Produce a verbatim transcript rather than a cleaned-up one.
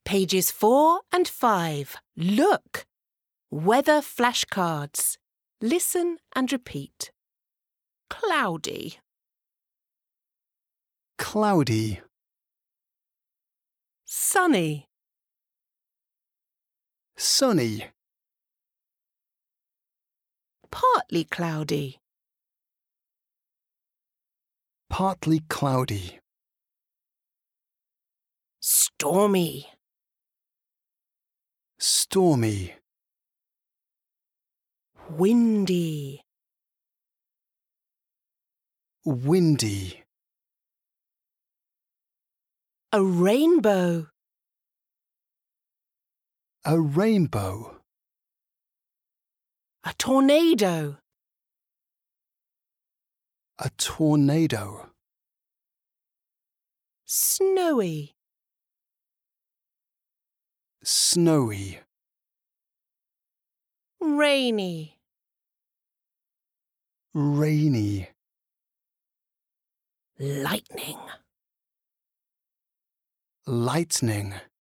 Pages four and five. Look! Weather flashcards. Listen and repeat. Cloudy. Cloudy. Sunny. Sunny. Partly cloudy. Partly cloudy. Stormy. Stormy. Windy. Windy. A rainbow. A rainbow. A tornado. A tornado. Snowy. Snowy. Rainy. Rainy. Lightning. Lightning.